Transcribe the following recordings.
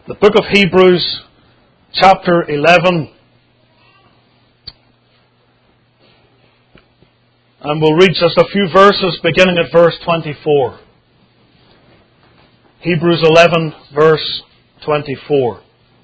The book of Hebrews, chapter 11. And we'll read just a few verses beginning at verse 24. Hebrews 11, verse 24.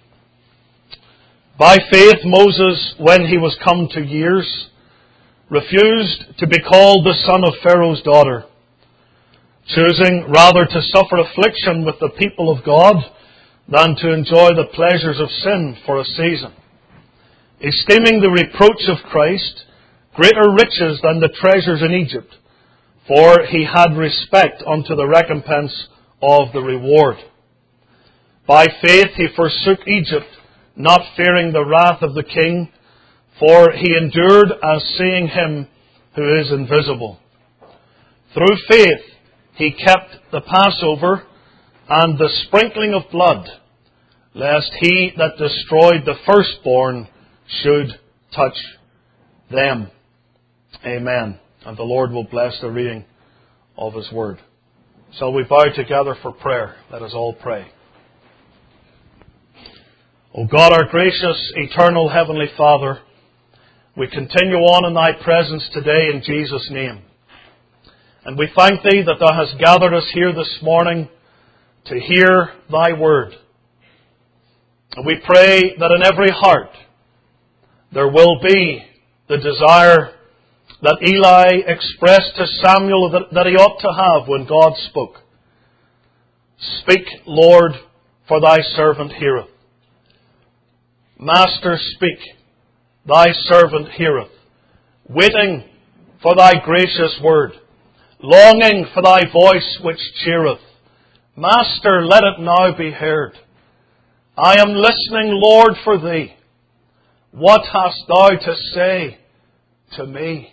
By faith Moses, when he was come to years, refused to be called the son of Pharaoh's daughter, choosing rather to suffer affliction with the people of God than to enjoy the pleasures of sin for a season, esteeming the reproach of Christ greater riches than the treasures in Egypt, for he had respect unto the recompense of the reward. By faith he forsook Egypt, not fearing the wrath of the king, for he endured as seeing him who is invisible. Through faith he kept the Passover and the sprinkling of blood, lest he that destroyed the firstborn should touch them. Amen. And the Lord will bless the reading of His Word. Shall we bow together for prayer? Let us all pray. O God, our gracious, eternal, heavenly Father, we continue on in Thy presence today in Jesus' name. And we thank Thee that Thou hast gathered us here this morning to hear Thy Word. And we pray that in every heart there will be the desire that Eli expressed to Samuel that he ought to have when God spoke. Speak, Lord, for Thy servant heareth. Master, speak, Thy servant heareth. Waiting for Thy gracious word, longing for Thy voice which cheereth. Master, let it now be heard. I am listening, Lord, for Thee. What hast Thou to say to me?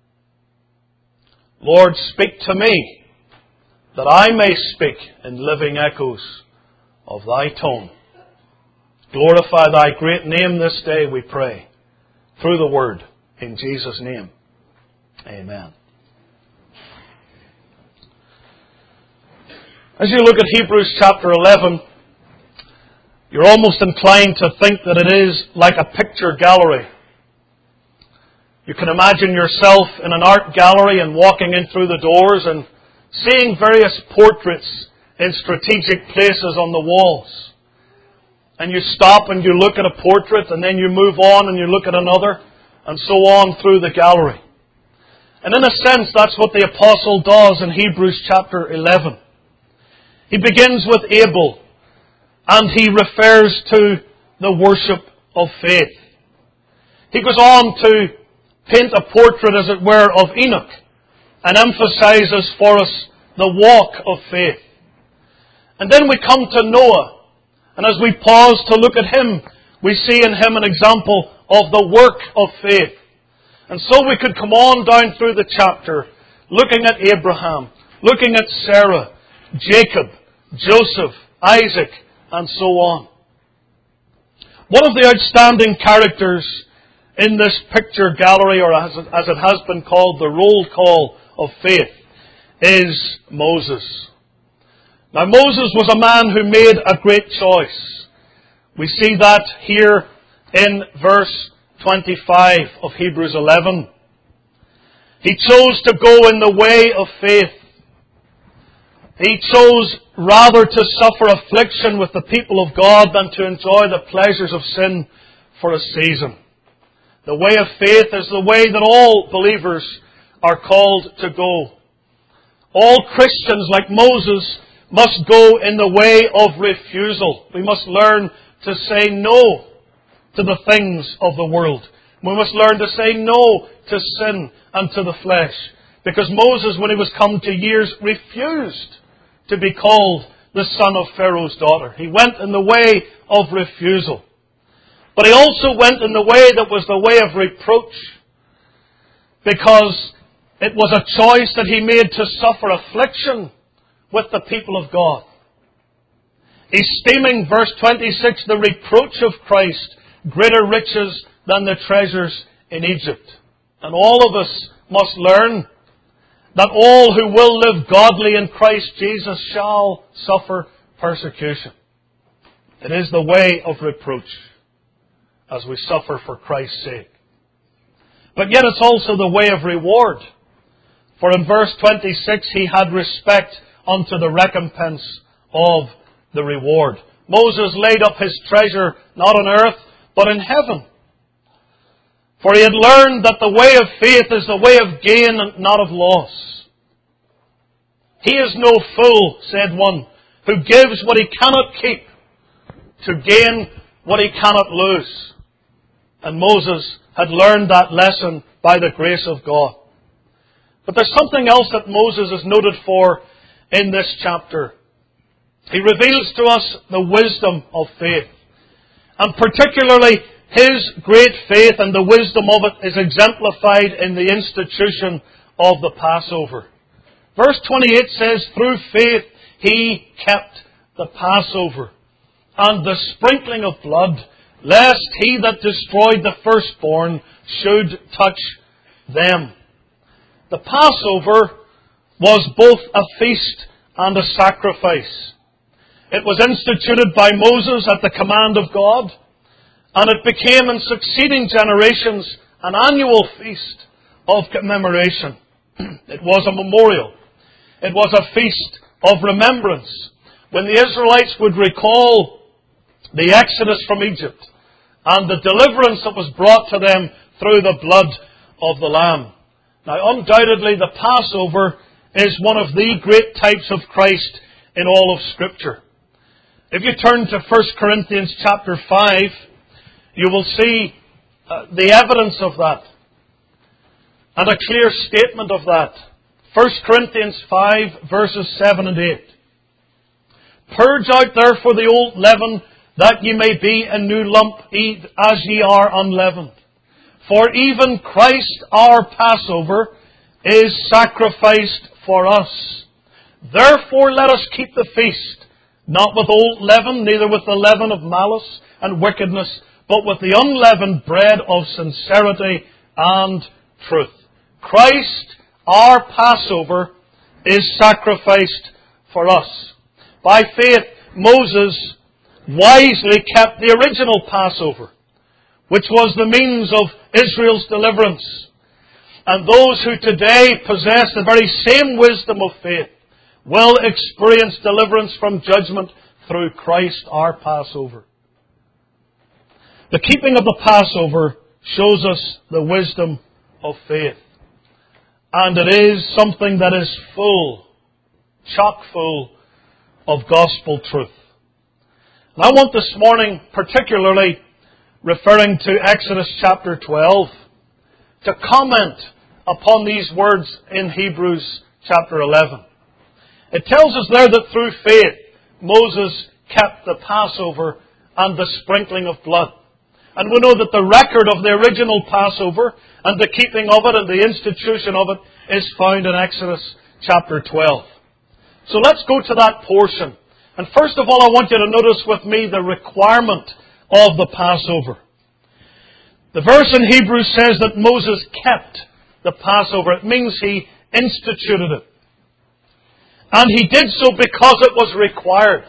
Lord, speak to me, that I may speak in living echoes of Thy tone. Glorify Thy great name this day, we pray, through the Word, in Jesus' name. Amen. As you look at Hebrews chapter 11, you're almost inclined to think that it is like a picture gallery. You can imagine yourself in an art gallery and walking in through the doors and seeing various portraits in strategic places on the walls. And you stop and you look at a portrait and then you move on and you look at another and so on through the gallery. And in a sense, that's what the apostle does in Hebrews chapter 11. He begins with Abel and he refers to the worship of faith. He goes on to paint a portrait, as it were, of Enoch and emphasizes for us the walk of faith. And then we come to Noah, and as we pause to look at him, we see in him an example of the work of faith. And so we could come on down through the chapter, looking at Abraham, looking at Sarah, Jacob, Joseph, Isaac, and so on. One of the outstanding characters in this picture gallery, or as it has been called, the roll call of faith, is Moses. Now Moses was a man who made a great choice. We see that here in verse 25 of Hebrews 11. He chose to go in the way of faith. He chose rather to suffer affliction with the people of God than to enjoy the pleasures of sin for a season. The way of faith is the way that all believers are called to go. All Christians, like Moses, must go in the way of refusal. We must learn to say no to the things of the world. We must learn to say no to sin and to the flesh. Because Moses, when he was come to years, refused to be called the son of Pharaoh's daughter. He went in the way of refusal. But he also went in the way that was the way of reproach, because it was a choice that he made to suffer affliction with the people of God. Esteeming, verse 26, the reproach of Christ greater riches than the treasures in Egypt. And all of us must learn that all who will live godly in Christ Jesus shall suffer persecution. It is the way of reproach as we suffer for Christ's sake. But yet it's also the way of reward. For in verse 26, he had respect unto the recompense of the reward. Moses laid up his treasure not on earth, but in heaven. For he had learned that the way of faith is the way of gain and not of loss. He is no fool, said one, who gives what he cannot keep to gain what he cannot lose. And Moses had learned that lesson by the grace of God. But there's something else that Moses is noted for in this chapter. He reveals to us the wisdom of faith. And particularly his great faith and the wisdom of it is exemplified in the institution of the Passover. Verse 28 says, through faith he kept the Passover and the sprinkling of blood, lest he that destroyed the firstborn should touch them. The Passover was both a feast and a sacrifice. It was instituted by Moses at the command of God, and it became in succeeding generations an annual feast of commemoration. It was a memorial. It was a feast of remembrance, when the Israelites would recall the exodus from Egypt and the deliverance that was brought to them through the blood of the Lamb. Now, undoubtedly, the Passover is one of the great types of Christ in all of Scripture. If you turn to 1 Corinthians chapter 5, you will see the evidence of that and a clear statement of that. 1 Corinthians 5, verses 7 and 8. Purge out therefore the old leaven, that ye may be a new lump, as ye are unleavened. For even Christ our Passover is sacrificed for us. Therefore let us keep the feast, not with old leaven, neither with the leaven of malice and wickedness, but with the unleavened bread of sincerity and truth. Christ, our Passover, is sacrificed for us. By faith, Moses wisely kept the original Passover, which was the means of Israel's deliverance. And those who today possess the very same wisdom of faith will experience deliverance from judgment through Christ our Passover. The keeping of the Passover shows us the wisdom of faith. And it is something that is full, chock full of gospel truth. And I want this morning, particularly referring to Exodus chapter 12, to comment upon these words in Hebrews chapter 11. It tells us there that through faith, Moses kept the Passover and the sprinkling of blood. And we know that the record of the original Passover and the keeping of it and the institution of it is found in Exodus chapter 12. So let's go to that portion. And first of all, I want you to notice with me the requirement of the Passover. The verse in Hebrews says that Moses kept the Passover. It means he instituted it. And he did so because it was required.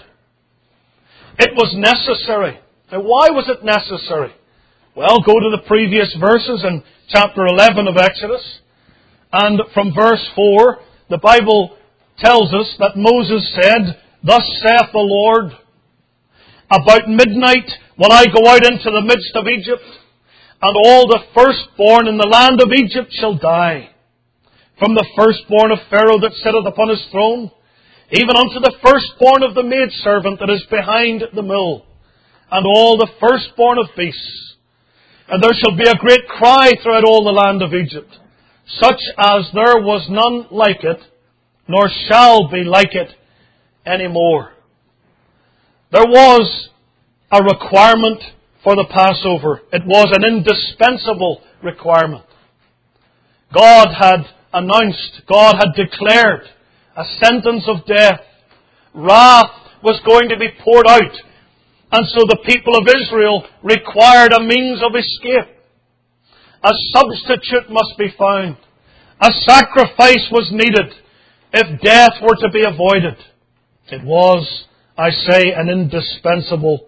It was necessary. Now, why was it necessary? Well, go to the previous verses in chapter 11 of Exodus. And from verse 4, the Bible tells us that Moses said, Thus saith the Lord, about midnight will I go out into the midst of Egypt, and all the firstborn in the land of Egypt shall die. From the firstborn of Pharaoh that sitteth upon his throne, even unto the firstborn of the maidservant that is behind the mill, and all the firstborn of beasts. And there shall be a great cry throughout all the land of Egypt, such as there was none like it, nor shall be like it any more. There was a requirement for the Passover. It was an indispensable requirement. God had announced, God had declared a sentence of death. Wrath was going to be poured out. And so the people of Israel required a means of escape. A substitute must be found. A sacrifice was needed if death were to be avoided. It was, I say, an indispensable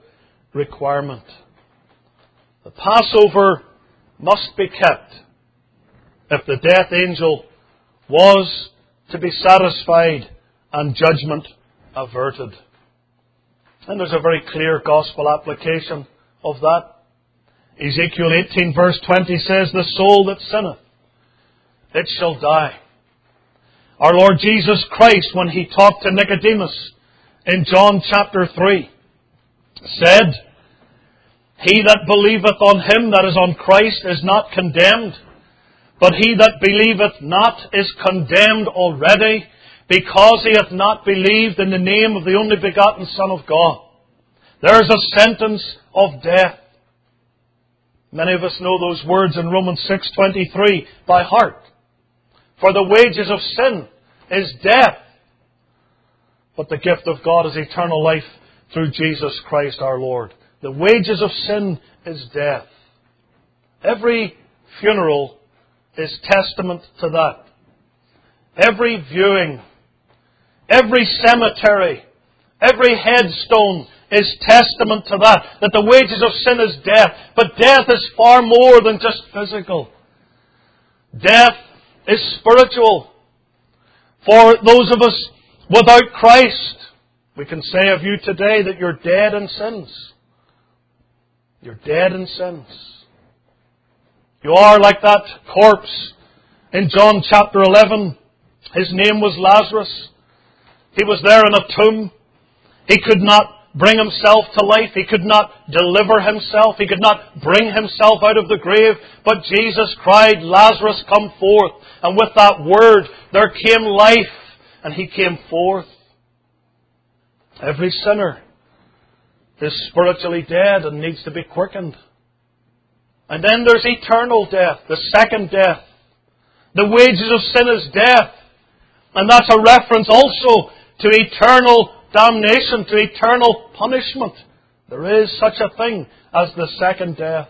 requirement. The Passover must be kept if the death angel was to be satisfied and judgment averted. And there's a very clear gospel application of that. Ezekiel 18 verse 20 says, "The soul that sinneth, it shall die." Our Lord Jesus Christ, when He talked to Nicodemus in John chapter 3, said, "He that believeth on Him that is on Christ is not condemned, but he that believeth not is condemned already, because he hath not believed in the name of the only begotten Son of God." There is a sentence of death. Many of us know those words in Romans 6:23 by heart. "For the wages of sin is death, but the gift of God is eternal life through Jesus Christ our Lord." The wages of sin is death. Every funeral is testament to that. Every viewing, every cemetery, every headstone is testament to that the wages of sin is death. But death is far more than just physical. Death is spiritual. For those of us without Christ, we can say of you today that you're dead in sins. You're dead in sins. You are like that corpse in John chapter 11. His name was Lazarus. He was there in a tomb. He could not bring himself to life. He could not deliver himself. He could not bring himself out of the grave. But Jesus cried, "Lazarus, come forth." And with that word, there came life, and he came forth. Every sinner is spiritually dead and needs to be quickened. And then there's eternal death, the second death. The wages of sin is death. And that's a reference also to eternal damnation, to eternal punishment. There is such a thing as the second death.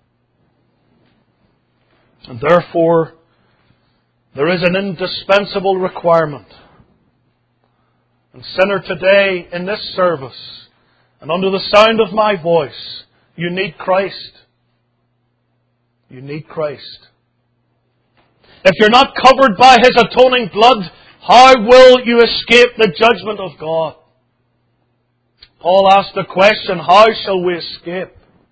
And therefore, there is an indispensable requirement. And sinner, today in this service, and under the sound of my voice, you need Christ. You need Christ. If you're not covered by His atoning blood, how will you escape the judgment of God? Paul asked the question, how shall we escape?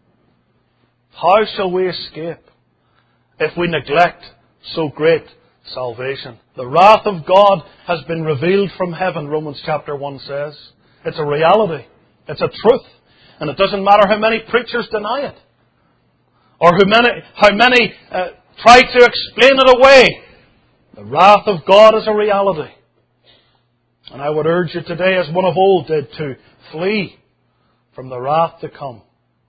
How shall we escape if we neglect so great salvation? The wrath of God has been revealed from heaven, Romans chapter 1 says. It's a reality. It's a truth. And it doesn't matter how many preachers deny it, or how many try to explain it away. The wrath of God is a reality. And I would urge you today, as one of old did, to flee from the wrath to come.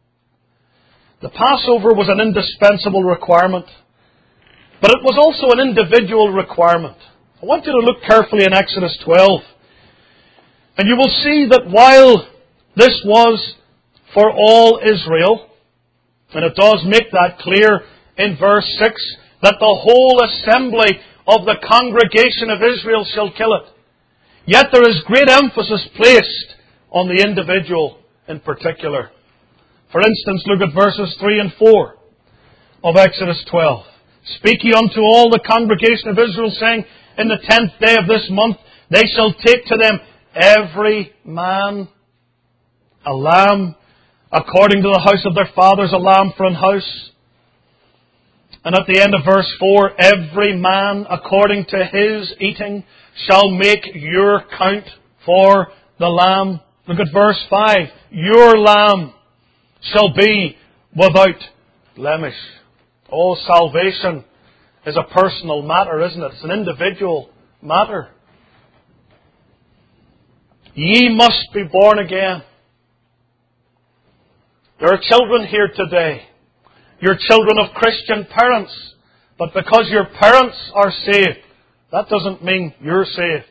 The Passover was an indispensable requirement, but it was also an individual requirement. I want you to look carefully in Exodus 12, and you will see that while this was for all Israel, and it does make that clear in verse 6, that the whole assembly of the congregation of Israel shall kill it. Yet there is great emphasis placed on the individual in particular. For instance, look at verses 3 and 4 of Exodus 12. "Speak ye unto all the congregation of Israel, saying, In the 10th day of this month they shall take to them every man a lamb, according to the house of their fathers, a lamb for an house." And at the end of verse 4, "Every man according to his eating shall make your count for the lamb." Look at verse 5. "Your lamb shall be without blemish." Oh, salvation is a personal matter, isn't it? It's an individual matter. Ye must be born again. There are children here today. You're children of Christian parents. But because your parents are saved, that doesn't mean you're saved.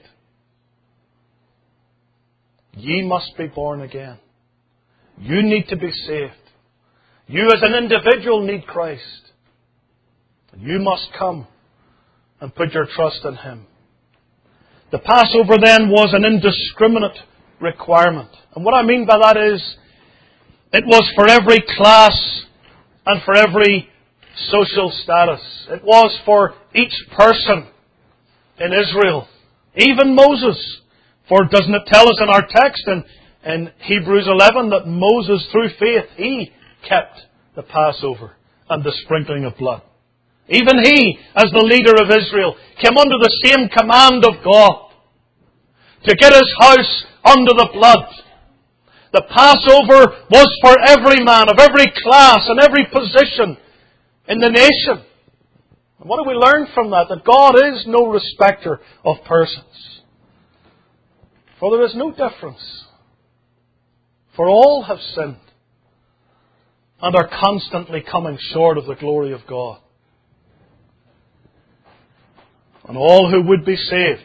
Ye must be born again. You need to be saved. You as an individual need Christ. You must come and put your trust in Him. The Passover then was an indiscriminate requirement. And what I mean by that is, It was for every class and for every social status. It was for each person in Israel. Even Moses. For doesn't it tell us in our text in Hebrews 11 that Moses, through faith, he kept the Passover and the sprinkling of blood. Even he, as the leader of Israel, came under the same command of God to get his house under the blood. The Passover was for every man of every class and every position in the nation. And what do we learn from that? That God is no respecter of persons. For there is no difference. For all have sinned and are constantly coming short of the glory of God. And all who would be saved,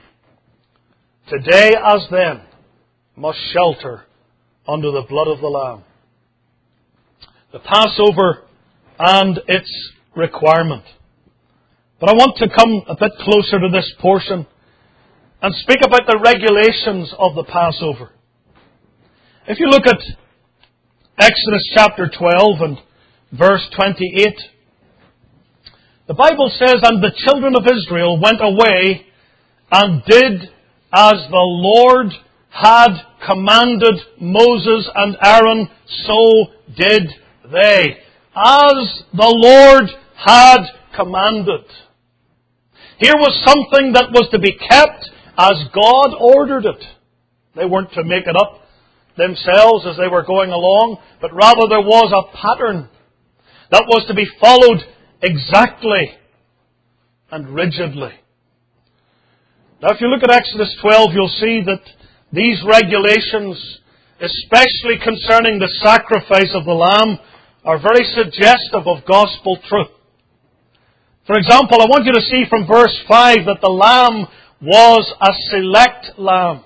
today as then, must shelter under the blood of the Lamb. The Passover and its requirement. But I want to come a bit closer to this portion and speak about the regulations of the Passover. If you look at Exodus chapter 12 and verse 28, the Bible says, "And the children of Israel went away and did as the Lord had commanded Moses and Aaron, so did they." As the Lord had commanded. Here was something that was to be kept as God ordered it. They weren't to make it up themselves as they were going along, but rather there was a pattern that was to be followed exactly and rigidly. Now if you look at Exodus 12, you'll see that these regulations, especially concerning the sacrifice of the lamb, are very suggestive of gospel truth. For example, I want you to see from verse 5 that the lamb was a select lamb.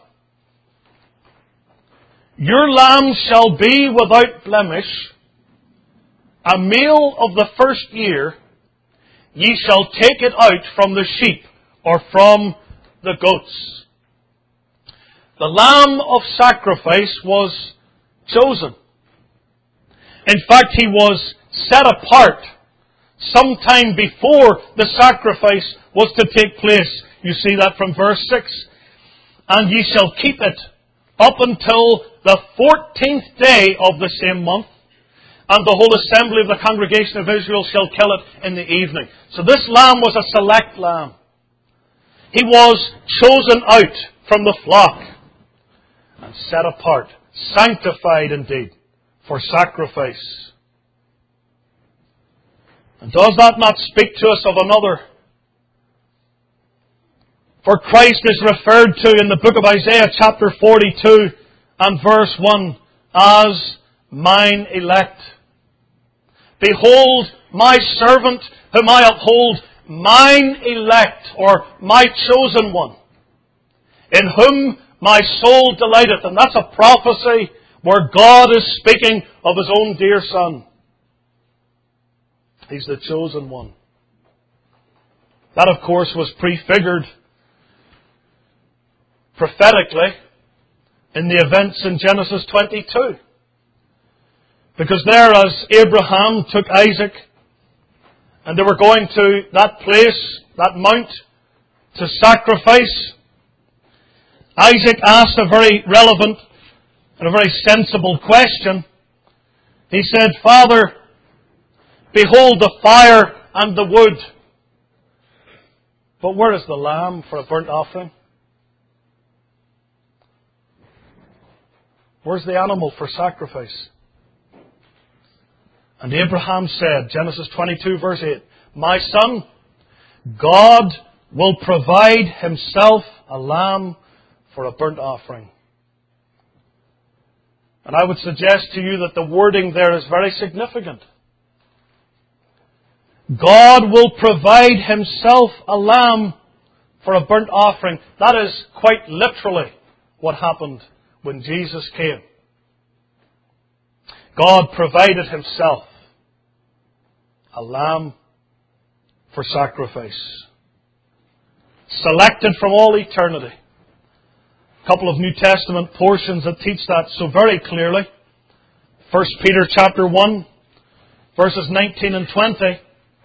"Your lamb shall be without blemish, a male of the first year. Ye shall take it out from the sheep or from the goats." The lamb of sacrifice was chosen. In fact, he was set apart sometime before the sacrifice was to take place. You see that from verse 6. "And ye shall keep it up until the 14th day of the same month, and the whole assembly of the congregation of Israel shall kill it in the evening." So this lamb was a select lamb. He was chosen out from the flock and set apart, sanctified indeed, for sacrifice. And does that not speak to us of another? For Christ is referred to in the book of Isaiah chapter 42 and verse 1 as mine elect. "Behold my servant whom I uphold, mine elect," or my chosen one, "in whom my soul delighteth." And that's a prophecy where God is speaking of His own dear Son. He's the chosen one. That, of course, was prefigured prophetically in the events in Genesis 22. Because there, as Abraham took Isaac, and they were going to that place, that mount, to sacrifice, Isaac asked a very relevant and a very sensible question. He said, "Father, behold the fire and the wood, but where is the lamb for a burnt offering? Where's the animal for sacrifice?" And Abraham said, Genesis 22 verse 8, "My son, God will provide Himself a lamb for a burnt offering." And I would suggest to you that the wording there is very significant. God will provide Himself a lamb for a burnt offering. That is quite literally what happened when Jesus came. God provided Himself a lamb for sacrifice. Selected from all eternity. A couple of New Testament portions that teach that so very clearly. 1 Peter chapter 1, verses 19 and 20.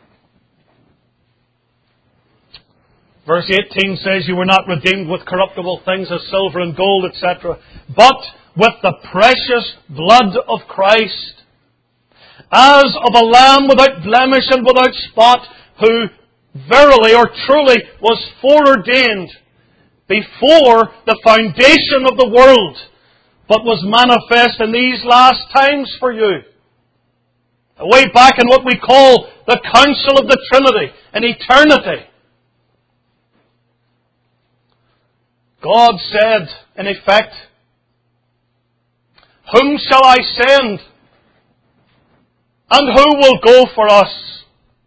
Verse 18 says, "You were not redeemed with corruptible things as silver and gold, etc., but with the precious blood of Christ, as of a lamb without blemish and without spot, who verily or truly was foreordained before the foundation of the world, but was manifest in these last times for you." Way back in what we call the council of the Trinity in eternity, God said, in effect, "Whom shall I send? And who will go for us?"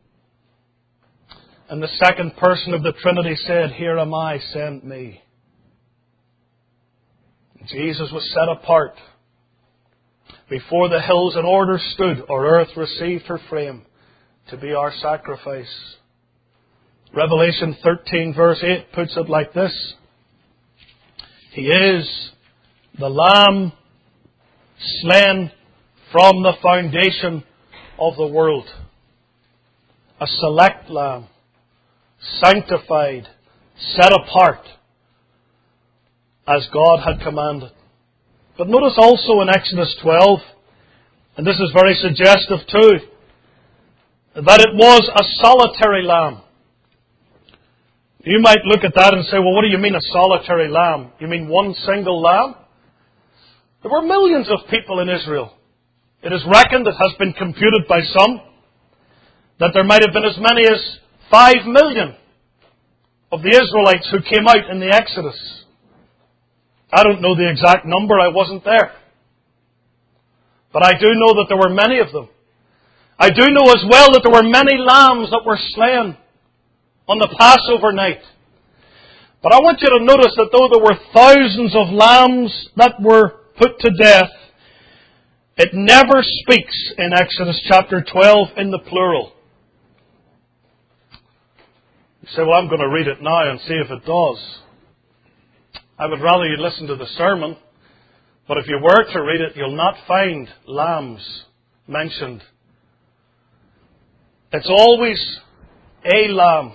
And the second person of the Trinity said, "Here am I, send me." Jesus was set apart. Before the hills in order stood, or earth received her frame, to be our sacrifice. Revelation 13 verse 8 puts it like this: "He is the Lamb slain from the foundation of the world." A select Lamb, sanctified, set apart, as God had commanded. But notice also in Exodus 12, and this is very suggestive too, that it was a solitary lamb. You might look at that and say, well, what do you mean a solitary lamb? You mean one single lamb? There were millions of people in Israel. It is reckoned, it has been computed by some, that there might have been as many as 5 million of the Israelites who came out in the Exodus. I don't know the exact number, I wasn't there. But I do know that there were many of them. I do know as well that there were many lambs that were slain on the Passover night. But I want you to notice that though there were thousands of lambs that were put to death, it never speaks in Exodus chapter 12 in the plural. You say, well, I'm going to read it now and see if it does. I would rather you listen to the sermon, but if you were to read it, you'll not find lambs mentioned. It's always a lamb,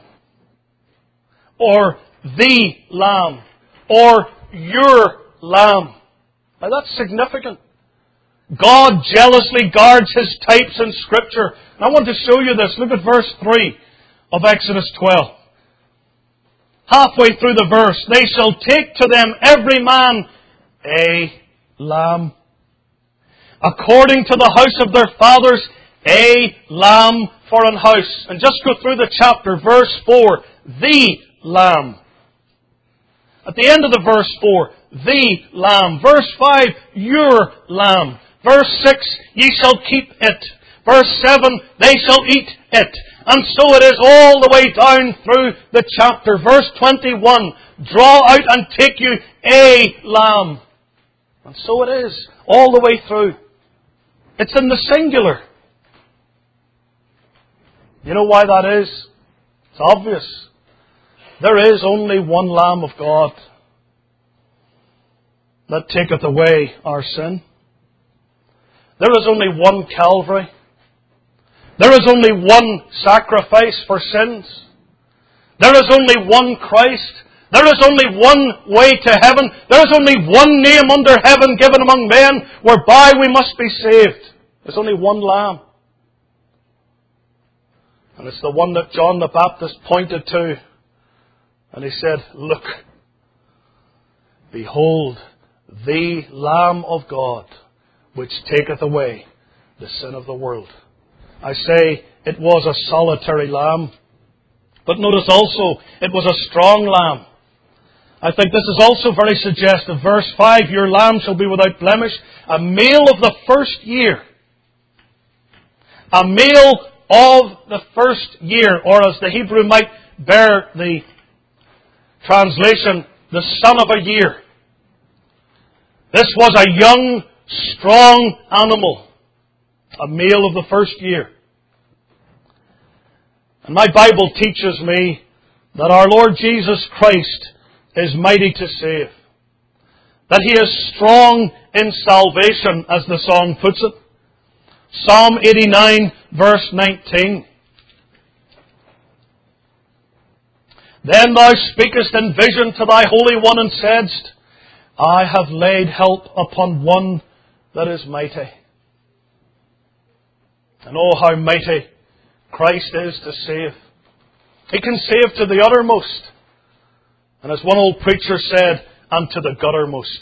or the lamb, or your lamb. Now that's significant. God jealously guards His types in Scripture. And I want to show you this. Look at verse 3 of Exodus 12. Halfway through the verse, "They shall take to them every man a lamb, according to the house of their fathers, a lamb for an house." And just go through the chapter, verse 4, the lamb. At the end of the verse 4, the lamb. Verse 5, your lamb. Verse 6, ye shall keep it. Verse 7, they shall eat it. And so it is all the way down through the chapter. Verse 21, draw out and take you a lamb. And so it is all the way through. It's in the singular. You know why that is? It's obvious. There is only one Lamb of God that taketh away our sin. There is only one Calvary. There is only one sacrifice for sins. There is only one Christ. There is only one way to heaven. There is only one name under heaven given among men whereby we must be saved. There's only one Lamb. And it's the one that John the Baptist pointed to. And he said, look, behold, the Lamb of God, which taketh away the sin of the world. I say it was a solitary lamb. But notice also, it was a strong lamb. I think this is also very suggestive. Verse 5, your lamb shall be without blemish, a male of the first year. A male of the first year, or as the Hebrew might bear the translation, the son of a year. This was a young, strong animal. A male of the first year. And my Bible teaches me that our Lord Jesus Christ is mighty to save. That He is strong in salvation, as the song puts it. Psalm 89, verse 19. Then thou speakest in vision to thy Holy One, and saidst, I have laid help upon one that is mighty. And oh, how mighty Christ is to save. He can save to the uttermost. And as one old preacher said, and to the guttermost.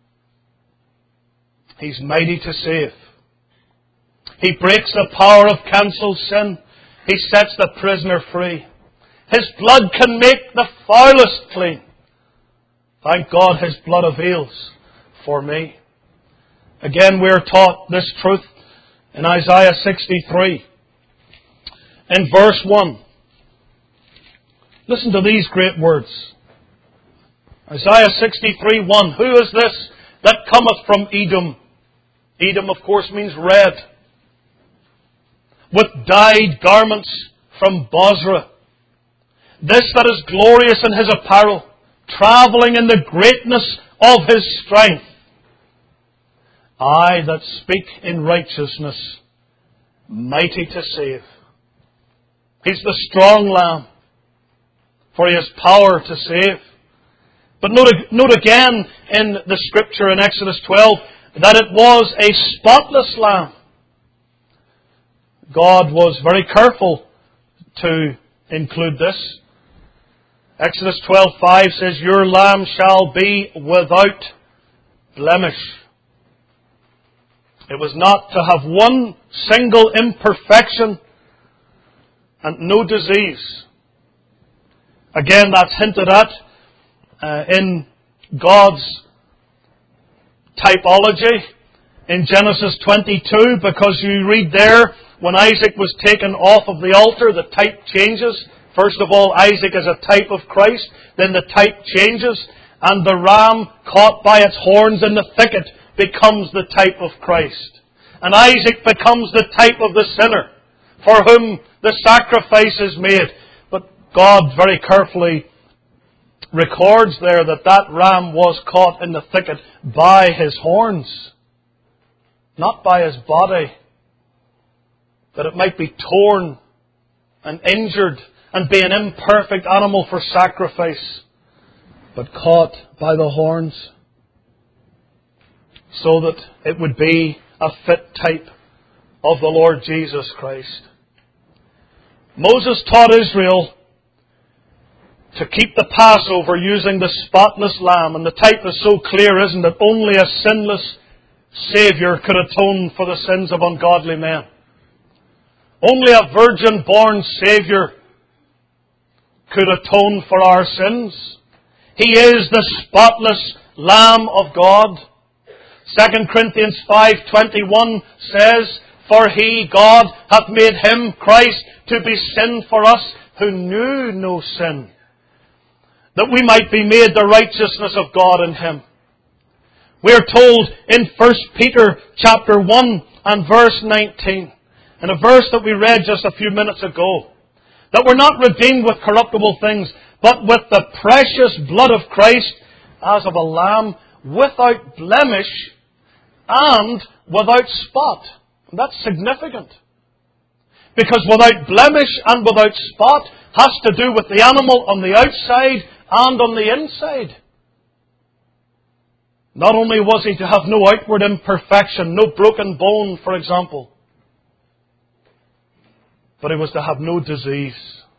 He's mighty to save. He breaks the power of cancelled sin. He sets the prisoner free. His blood can make the foulest clean. Thank God His blood avails for me. Again, we are taught this truth in Isaiah 63. In verse 1. Listen to these great words. Isaiah 63:1. Who is this that cometh from Edom? Edom, of course, means red. With dyed garments from Bozrah. This that is glorious in his apparel, travelling in the greatness of his strength. I that speak in righteousness, mighty to save. He's the strong Lamb, for He has power to save. But note again in the Scripture in Exodus 12 that it was a spotless lamb. God was very careful to include this. Exodus 12:5 says, Your lamb shall be without blemish. It was not to have one single imperfection and no disease. Again, that's hinted at in God's typology in Genesis 22, because you read there, when Isaac was taken off of the altar, the type changes. First of all, Isaac is a type of Christ. Then the type changes, and the ram caught by its horns in the thicket becomes the type of Christ. And Isaac becomes the type of the sinner for whom the sacrifice is made. But God very carefully records there that that ram was caught in the thicket by his horns, not by his body, that it might be torn and injured and be an imperfect animal for sacrifice, but caught by the horns, so that it would be a fit type of the Lord Jesus Christ. Moses taught Israel to keep the Passover using the spotless lamb, and the type is so clear, isn't it? Only a sinless Saviour could atone for the sins of ungodly men. Only a virgin-born Saviour could atone for our sins. He is the spotless Lamb of God. 2 Corinthians 5:21 says, For He, God, hath made Him, Christ, to be sin for us who knew no sin, that we might be made the righteousness of God in Him. We are told in 1 Peter chapter 1 and verse 19, in a verse that we read just a few minutes ago, that we're not redeemed with corruptible things, but with the precious blood of Christ, as of a lamb, without blemish and without spot. And that's significant. Because without blemish and without spot has to do with the animal on the outside and on the inside. Not only was He to have no outward imperfection, no broken bone, for example, but He was to have no disease.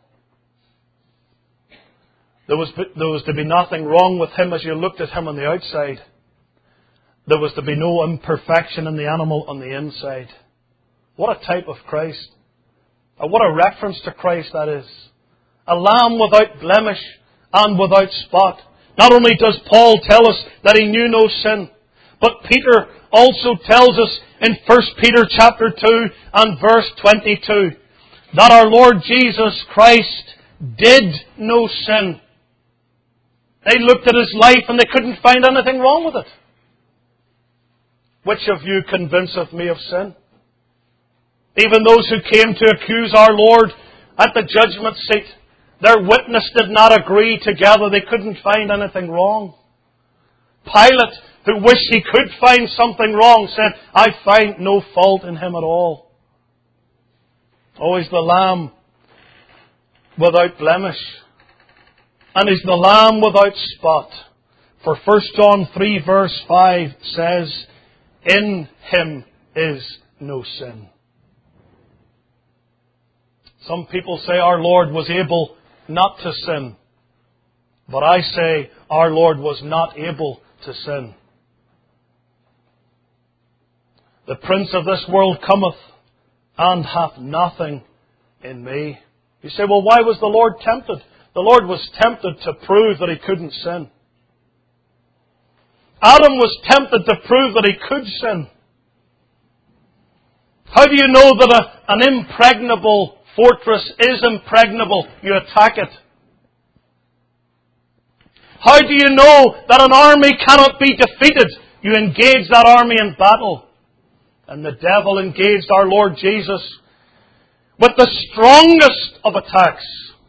There was to be nothing wrong with Him as you looked at Him on the outside. There was to be no imperfection in the animal on the inside. What a type of Christ. What a reference to Christ that is. A lamb without blemish and without spot. Not only does Paul tell us that he knew no sin, but Peter also tells us in 1 Peter chapter 2 and verse 22 that our Lord Jesus Christ did no sin. They looked at His life and they couldn't find anything wrong with it. Which of you convinceth me of sin? Even those who came to accuse our Lord at the judgment seat, their witness did not agree together. They couldn't find anything wrong. Pilate who wished he could find something wrong, said, I find no fault in him at all. He's the Lamb without blemish. And He's the Lamb without spot. For 1 John 3 verse 5 says, in Him is no sin. Some people say our Lord was able not to sin. But I say our Lord was not able to sin. The prince of this world cometh and hath nothing in me. You say, well, why was the Lord tempted? The Lord was tempted to prove that He couldn't sin. Adam was tempted to prove that he could sin. How do you know that an impregnable fortress is impregnable? You attack it. How do you know that an army cannot be defeated? You engage that army in battle. And the devil engaged our Lord Jesus with the strongest of attacks.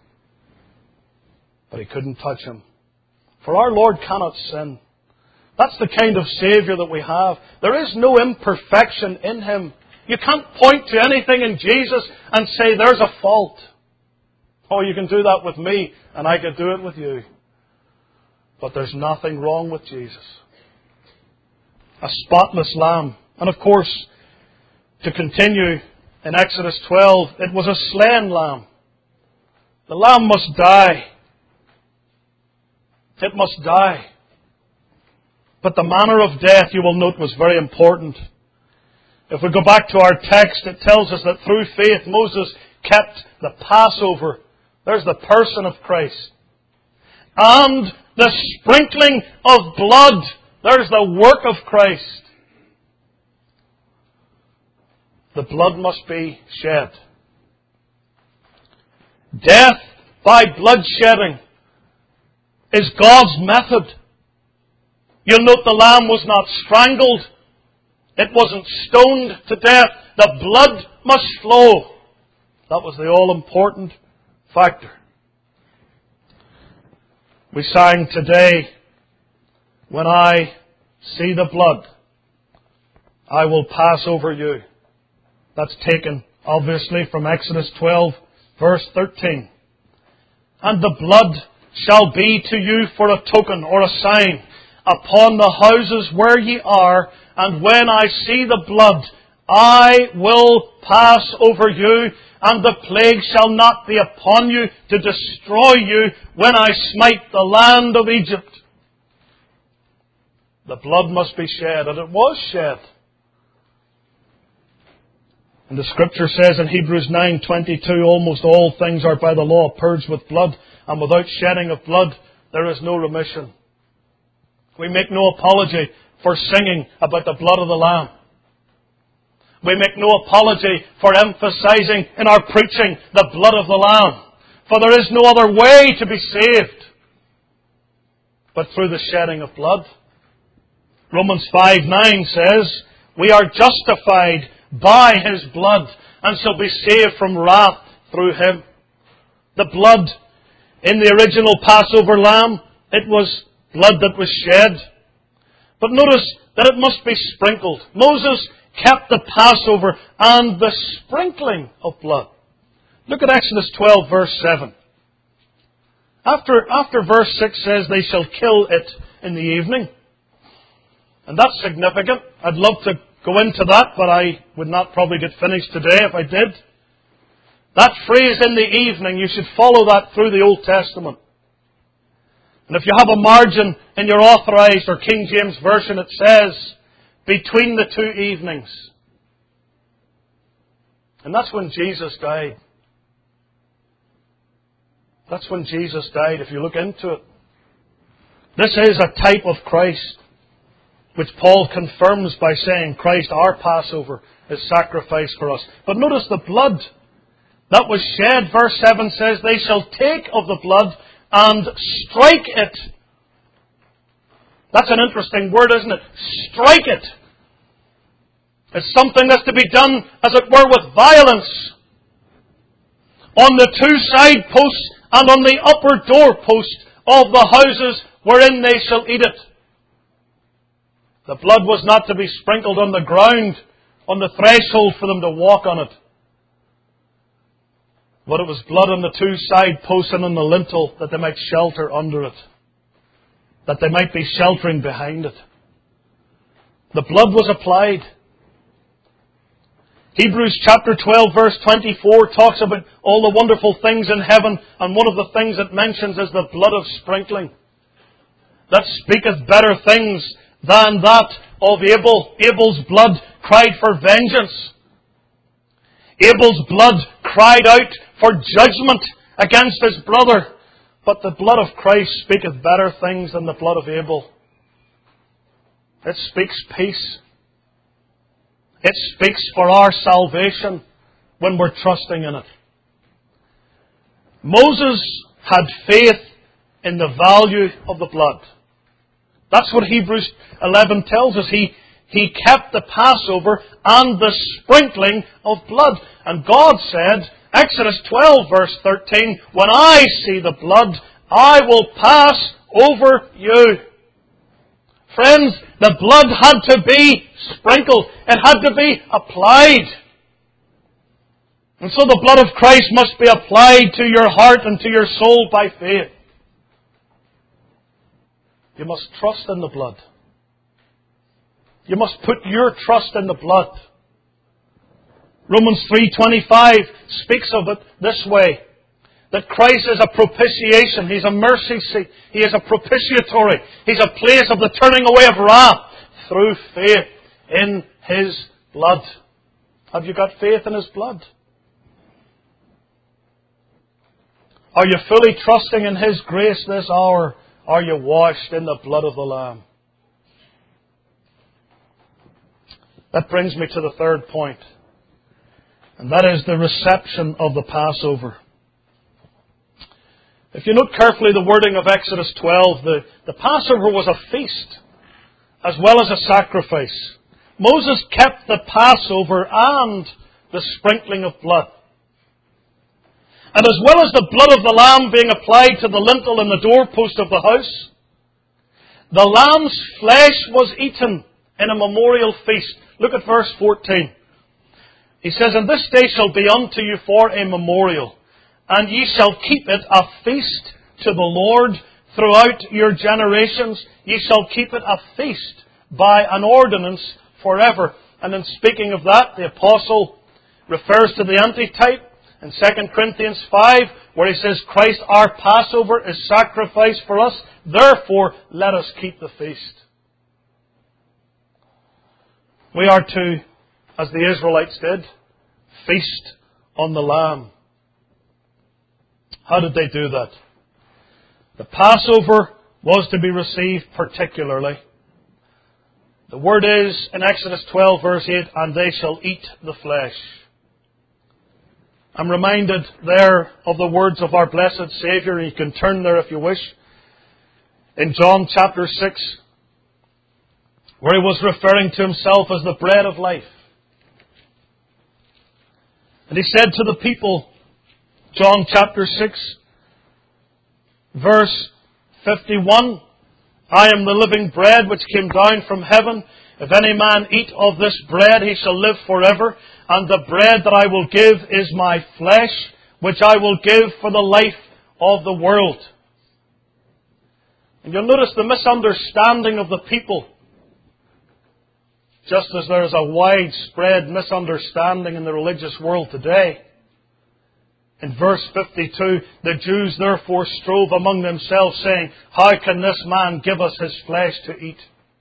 But he couldn't touch Him. For our Lord cannot sin. That's the kind of Saviour that we have. There is no imperfection in Him. You can't point to anything in Jesus and say, there's a fault. You can do that with me, and I could do it with you. But there's nothing wrong with Jesus. A spotless Lamb. And of course, to continue in Exodus 12, it was a slain Lamb. The Lamb must die. It must die. But the manner of death, you will note, was very important. If we go back to our text, it tells us that through faith Moses kept the Passover. There's the person of Christ. And the sprinkling of blood. There's the work of Christ. The blood must be shed. Death by bloodshedding is God's method. You'll note the lamb was not strangled. It wasn't stoned to death. The blood must flow. That was the all-important factor. We sang today, when I see the blood, I will pass over you. That's taken, obviously, from Exodus 12, verse 13. And the blood shall be to you for a token or a sign upon the houses where ye are, and when I see the blood, I will pass over you, and the plague shall not be upon you to destroy you when I smite the land of Egypt. The blood must be shed, and it was shed. And the Scripture says in Hebrews 9:22, almost all things are by the law purged with blood, and without shedding of blood there is no remission. We make no apology for singing about the blood of the Lamb. We make no apology for emphasizing in our preaching the blood of the Lamb. For there is no other way to be saved but through the shedding of blood. Romans 5:9 says, we are justified by His blood and shall be saved from wrath through Him. The blood in the original Passover lamb, it was blood that was shed. But notice that it must be sprinkled. Moses kept the Passover and the sprinkling of blood. Look at Exodus 12, verse 7. After verse 6 says, they shall kill it in the evening. And that's significant. I'd love to go into that, but I would not probably get finished today if I did. That phrase, in the evening, you should follow that through the Old Testament. And if you have a margin in your Authorized or King James Version, it says, between the two evenings. And that's when Jesus died. That's when Jesus died, if you look into it. This is a type of Christ, which Paul confirms by saying, Christ, our Passover, is sacrificed for us. But notice the blood that was shed. Verse 7 says, they shall take of the blood and strike it. That's an interesting word, isn't it? Strike it. It's something that's to be done, as it were, with violence. On the two side posts and on the upper door post of the houses wherein they shall eat it. The blood was not to be sprinkled on the ground, on the threshold for them to walk on it. But it was blood on the two side posts and on the lintel that they might shelter under it. That they might be sheltering behind it. The blood was applied. Hebrews chapter 12 verse 24 talks about all the wonderful things in heaven, and one of the things it mentions is the blood of sprinkling. That speaketh better things than that of Abel. Abel's blood cried for vengeance. Abel's blood cried out for judgment against his brother. But the blood of Christ speaketh better things than the blood of Abel. It speaks peace. It speaks for our salvation when we're trusting in it. Moses had faith in the value of the blood. That's what Hebrews 11 tells us. He kept the Passover and the sprinkling of blood. And God said, Exodus 12 verse 13, when I see the blood, I will pass over you. Friends, the blood had to be sprinkled. It had to be applied. And so the blood of Christ must be applied to your heart and to your soul by faith. You must trust in the blood. You must put your trust in the blood. Romans 3:25 speaks of it this way, that Christ is a propitiation. He's a mercy seat. He is a propitiatory. He's a place of the turning away of wrath through faith in His blood. Have you got faith in His blood? Are you fully trusting in His grace this hour? Are you washed in the blood of the Lamb? That brings me to the third point. And that is the reception of the Passover. If you note carefully the wording of Exodus 12, the Passover was a feast as well as a sacrifice. Moses kept the Passover and the sprinkling of blood. And as well as the blood of the lamb being applied to the lintel and the doorpost of the house, the lamb's flesh was eaten in a memorial feast. Look at verse 14. He says, and this day shall be unto you for a memorial, and ye shall keep it a feast to the Lord throughout your generations. Ye shall keep it a feast by an ordinance forever. And in speaking of that, the apostle refers to the antitype in 2 Corinthians 5, where he says, Christ our Passover is sacrificed for us, therefore let us keep the feast. We are to, as the Israelites did, feast on the Lamb. How did they do that? The Passover was to be received particularly. The word is, in Exodus 12 verse 8, and they shall eat the flesh. I'm reminded there of the words of our blessed Saviour. You can turn there if you wish. In John chapter 6, where He was referring to Himself as the bread of life. And He said to the people, John chapter 6, verse 51, I am the living bread which came down from heaven. If any man eat of this bread, he shall live forever. And the bread that I will give is my flesh, which I will give for the life of the world. And you'll notice the misunderstanding of the people. Just as there is a widespread misunderstanding in the religious world today. In verse 52, the Jews therefore strove among themselves, saying, how can this man give us his flesh to eat?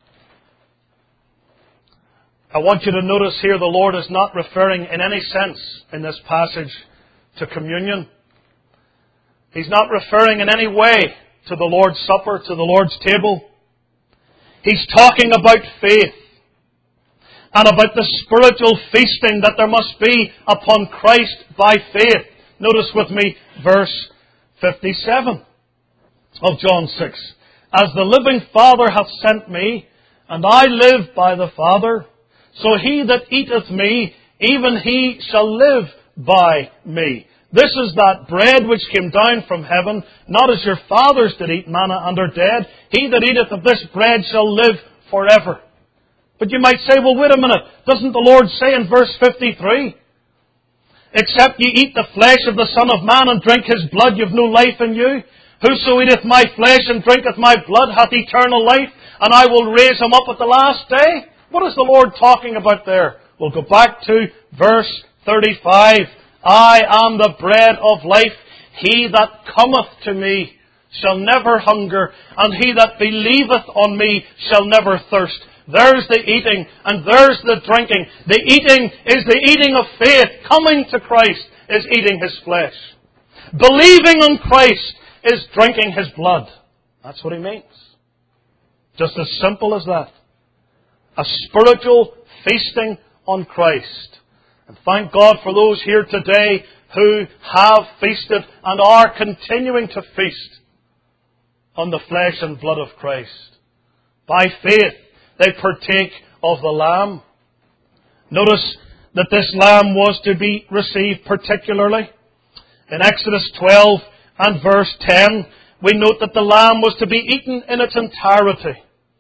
I want you to notice here the Lord is not referring in any sense in this passage to communion. He's not referring in any way to the Lord's Supper, to the Lord's table. He's talking about faith and about the spiritual feasting that there must be upon Christ by faith. Notice with me verse 57 of John 6. As the living Father hath sent me, and I live by the Father, so he that eateth me, even he shall live by me. This is that bread which came down from heaven, not as your fathers did eat manna and are dead. He that eateth of this bread shall live forever. But you might say, well, wait a minute. Doesn't the Lord say in verse 53, except ye eat the flesh of the Son of Man and drink His blood, you have no life in you? Whoso eateth my flesh and drinketh my blood hath eternal life, and I will raise him up at the last day. What is the Lord talking about there? We'll go back to verse 35. I am the bread of life. He that cometh to me shall never hunger, and he that believeth on me shall never thirst. There's the eating, and there's the drinking. The eating is the eating of faith. Coming to Christ is eating His flesh. Believing on Christ is drinking His blood. That's what He means. Just as simple as that. A spiritual feasting on Christ. And thank God for those here today who have feasted and are continuing to feast on the flesh and blood of Christ. By faith, they partake of the Lamb. Notice that this Lamb was to be received particularly. In Exodus 12 and verse 10, we note that the Lamb was to be eaten in its entirety.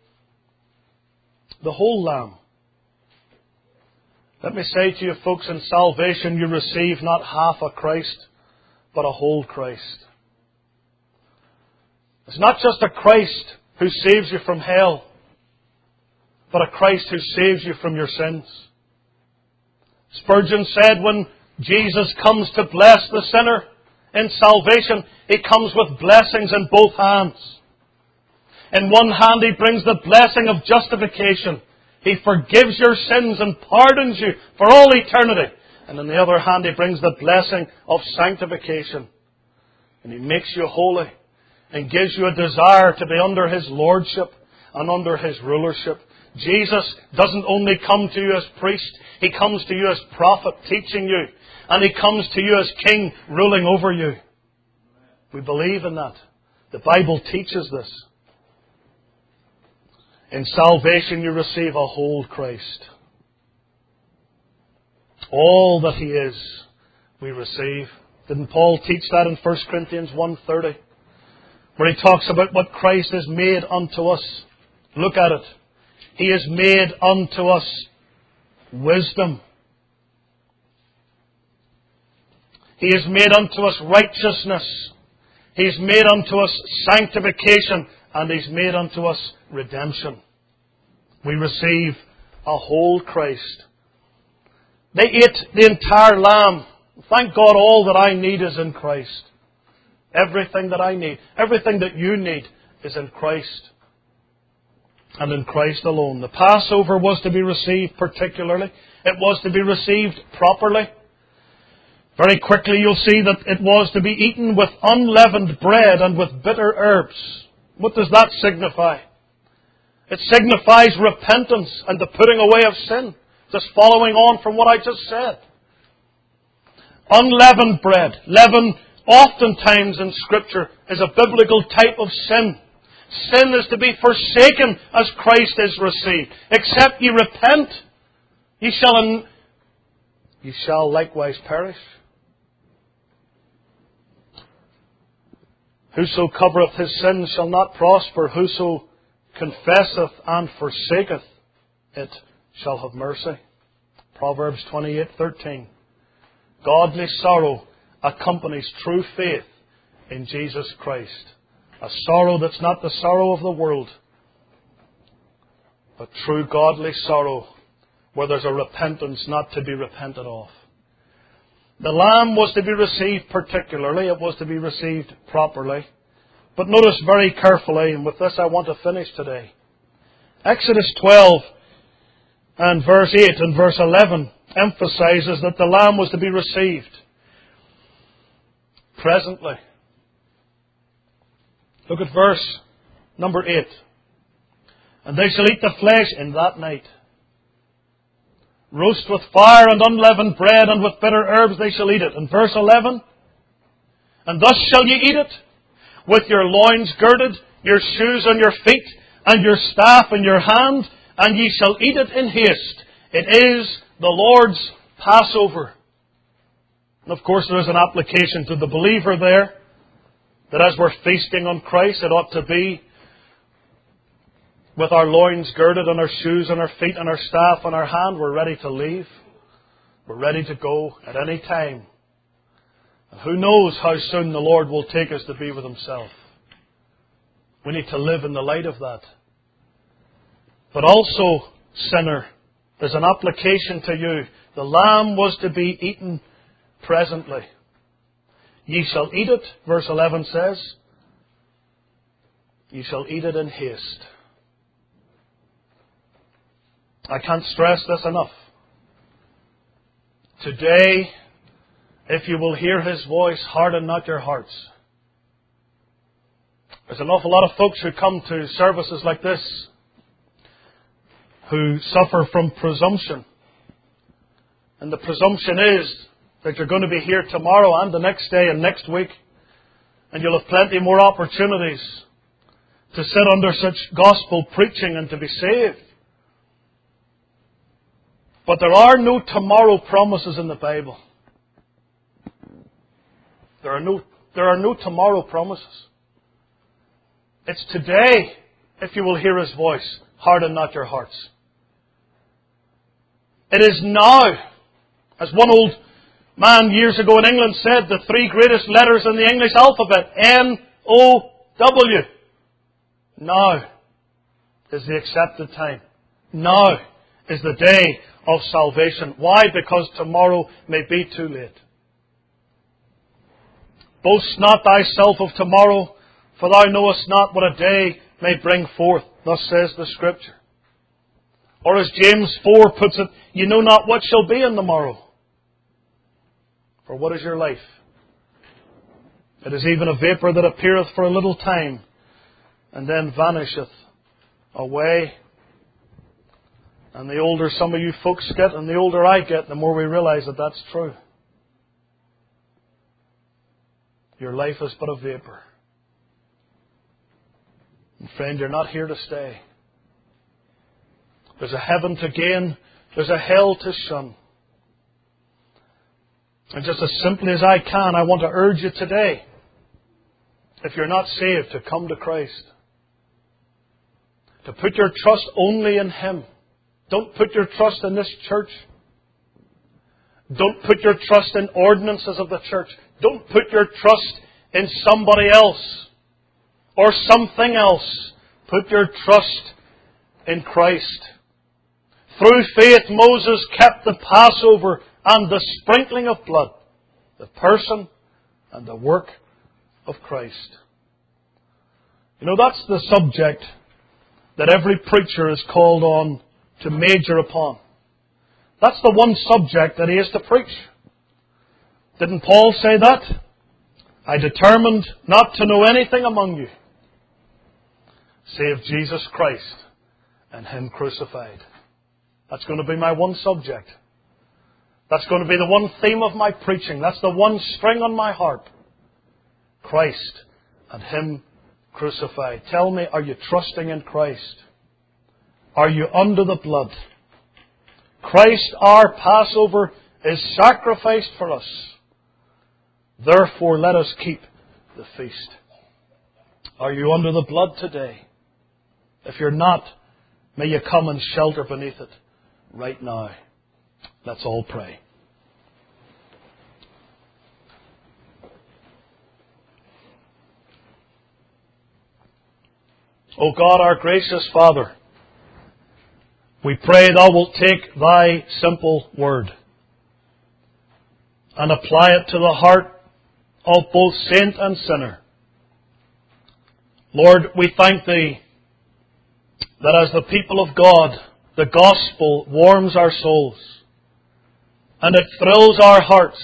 The whole Lamb. Let me say to you folks, in salvation you receive not half a Christ, but a whole Christ. It's not just a Christ who saves you from hell, but a Christ who saves you from your sins. Spurgeon said when Jesus comes to bless the sinner in salvation, He comes with blessings in both hands. In one hand He brings the blessing of justification. He forgives your sins and pardons you for all eternity. And in the other hand He brings the blessing of sanctification. And He makes you holy and gives you a desire to be under His lordship and under His rulership. Jesus doesn't only come to you as priest, He comes to you as prophet, teaching you. And He comes to you as king, ruling over you. We believe in that. The Bible teaches this. In salvation you receive a whole Christ. All that He is, we receive. Didn't Paul teach that in 1 Corinthians 1:30? Where he talks about what Christ has made unto us. Look at it. He has made unto us wisdom. He has made unto us righteousness. He has made unto us sanctification. And He's made unto us redemption. We receive a whole Christ. They ate the entire lamb. Thank God all that I need is in Christ. Everything that I need, everything that you need is in Christ. And in Christ alone. The Passover was to be received particularly. It was to be received properly. Very quickly you'll see that it was to be eaten with unleavened bread and with bitter herbs. What does that signify? It signifies repentance and the putting away of sin. Just following on from what I just said. Unleavened bread. Leaven oftentimes in Scripture is a biblical type of sin. Sin is to be forsaken as Christ is received. Except ye repent, ye shall likewise perish. Whoso covereth his sins shall not prosper. Whoso confesseth and forsaketh it shall have mercy. Proverbs 28:13. Godly sorrow accompanies true faith in Jesus Christ. A sorrow that's not the sorrow of the world, but true godly sorrow where there's a repentance not to be repented of. The lamb was to be received particularly. It was to be received properly. But notice very carefully, and with this I want to finish today. Exodus 12 and verse 8 and verse 11 emphasizes that the lamb was to be received presently. Look at verse number 8. And they shall eat the flesh in that night. Roast with fire and unleavened bread, and with bitter herbs they shall eat it. And verse 11. And thus shall ye eat it, with your loins girded, your shoes on your feet, and your staff in your hand, and ye shall eat it in haste. It is the Lord's Passover. And of course there is an application to the believer there, that as we're feasting on Christ, it ought to be with our loins girded and our shoes on our feet and our staff in our hand, we're ready to leave. We're ready to go at any time. And who knows how soon the Lord will take us to be with Himself. We need to live in the light of that. But also, sinner, there's an application to you. The lamb was to be eaten presently. Ye shall eat it, verse 11 says. Ye shall eat it in haste. I can't stress this enough. Today, if you will hear His voice, harden not your hearts. There's an awful lot of folks who come to services like this who suffer from presumption. And the presumption is that you're going to be here tomorrow and the next day and next week. And you'll have plenty more opportunities to sit under such gospel preaching and to be saved. But there are no tomorrow promises in the Bible. There are no tomorrow promises. It's today, if you will hear His voice, harden not your hearts. It is now. As one old man years ago in England said, the three greatest letters in the English alphabet, N-O-W. Now is the accepted time. Now is the day of salvation. Why? Because tomorrow may be too late. Boast not thyself of tomorrow, for thou knowest not what a day may bring forth. Thus says the Scripture. Or as James 4 puts it, you know not what shall be in the morrow. For what is your life? It is even a vapour that appeareth for a little time, and then vanisheth away. And the older some of you folks get, and the older I get, the more we realize that that's true. Your life is but a vapour. And friend, you're not here to stay. There's a heaven to gain. There's a hell to shun. And just as simply as I can, I want to urge you today, if you're not saved, to come to Christ. To put your trust only in Him. Don't put your trust in this church. Don't put your trust in ordinances of the church. Don't put your trust in somebody else or something else. Put your trust in Christ. Through faith, Moses kept the Passover and the sprinkling of blood, the person and the work of Christ. You know, that's the subject that every preacher is called on to major upon. That's the one subject that he is to preach. Didn't Paul say that? I determined not to know anything among you save Jesus Christ and Him crucified. That's going to be my one subject. That's going to be the one theme of my preaching. That's the one string on my harp. Christ and Him crucified. Tell me, are you trusting in Christ? Are you under the blood? Christ, our Passover, is sacrificed for us. Therefore, let us keep the feast. Are you under the blood today? If you're not, may you come and shelter beneath it right now. Let's all pray. O God, our gracious Father, we pray Thou wilt take Thy simple word and apply it to the heart of both saint and sinner. Lord, we thank Thee that as the people of God, the gospel warms our souls and it thrills our hearts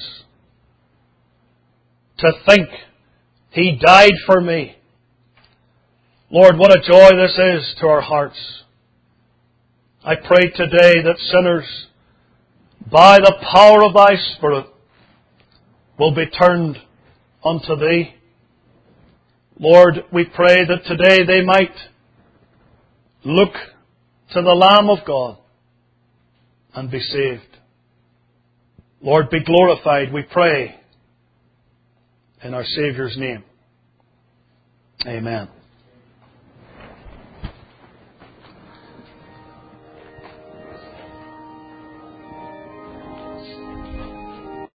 to think He died for me. Lord, what a joy this is to our hearts. I pray today that sinners, by the power of Thy Spirit, will be turned unto Thee. Lord, we pray that today they might look to the Lamb of God and be saved. Lord, be glorified, we pray, in our Saviour's name. Amen.